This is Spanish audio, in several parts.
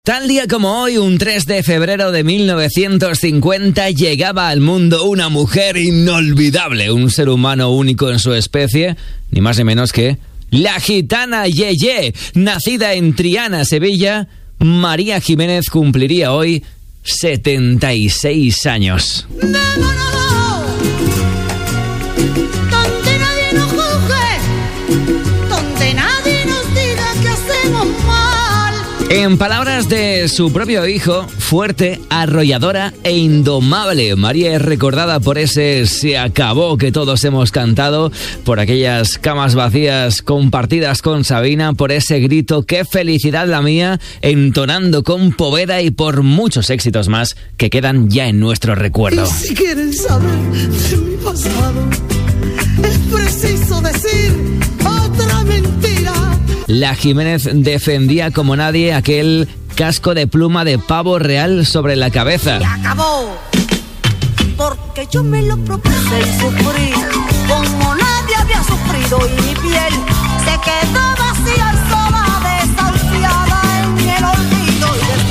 Tal día como hoy, un 3 de febrero de 1950, llegaba al mundo una mujer inolvidable, un ser humano único en su especie, ni más ni menos que la gitana Yeye. Nacida en Triana, Sevilla, María Jiménez cumpliría hoy 76 años. Donde nadie nos juzgue, donde nadie nos diga que hacemos mal. En palabras de su propio hijo, fuerte, arrolladora e indomable, María es recordada por ese "se acabó" que todos hemos cantado, por aquellas camas vacías compartidas con Sabina, por ese grito "qué felicidad la mía", entonando con Poveda, y por muchos éxitos más que quedan ya en nuestro recuerdo. Y si quieren saber de mi pasado, es preciso decir otra mentira. La Jiménez defendía como nadie aquel casco de pluma de pavo real sobre la cabeza. Se acabó, porque yo me lo propuse y sufrí como nadie había sufrido, y mi piel se quedó vacía y sola, desahuciada en el olvido.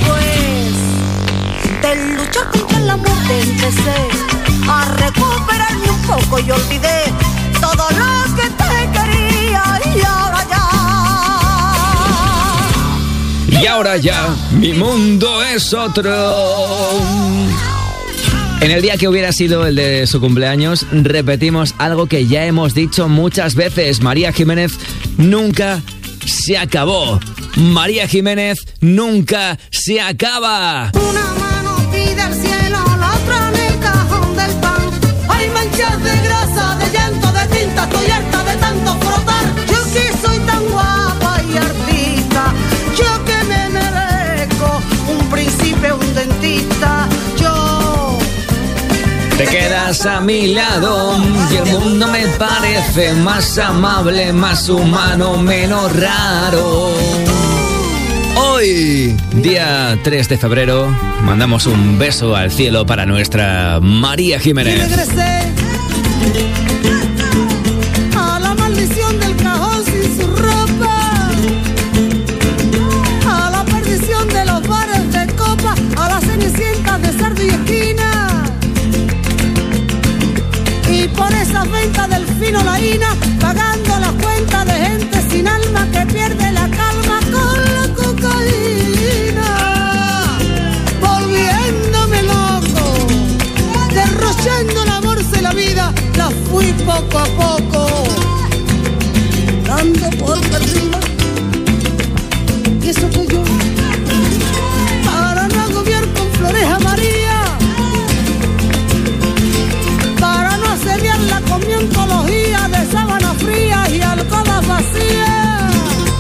Y después de luchar contra la muerte empecé a recuperarme un poco y olvidé todo lo que te quería, y ahora ya, mi mundo es otro. En el día que hubiera sido el de su cumpleaños, repetimos algo que ya hemos dicho muchas veces: María Jiménez nunca se acabó. María Jiménez nunca se acaba. Una mano pide al cielo, la otra en el cajón del pan. Hay manchas de grasa, de llanto, de tinta, estoy harta de tanto frotar. Yo que soy tan guapa y artista, yo que me merezco un príncipe, un dentista, yo. Te quedas a mi lado y el mundo me parece más amable, más humano, menos raro. Hoy, día 3 de febrero, mandamos un beso al cielo para nuestra María Y Jiménez. regresé a la maldición del cajón sin su ropa, a la perdición de los bares de copa, a las cenicientas de cerdo y esquina, y por esas ventas del fino laína, pagando las cuentas de gente sin alma que pierde la calma con la cocaína, volviéndome loco, derrochando el amor y la vida, la fui poco a poco, dando por perdida. Y eso fue yo, para no agobiar con flores a María, para no asediarla con mi oncología de sábanas frías y alcobas vacías,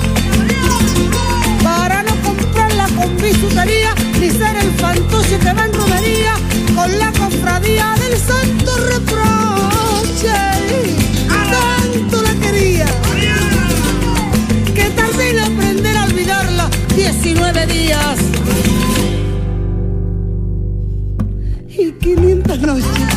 para no comprarla con bisutería, ni ser el fantoche que va en romería con la cofradía del santo reproche. Tanto la quería que tardé en aprender a olvidarla 19 días y 500 noches.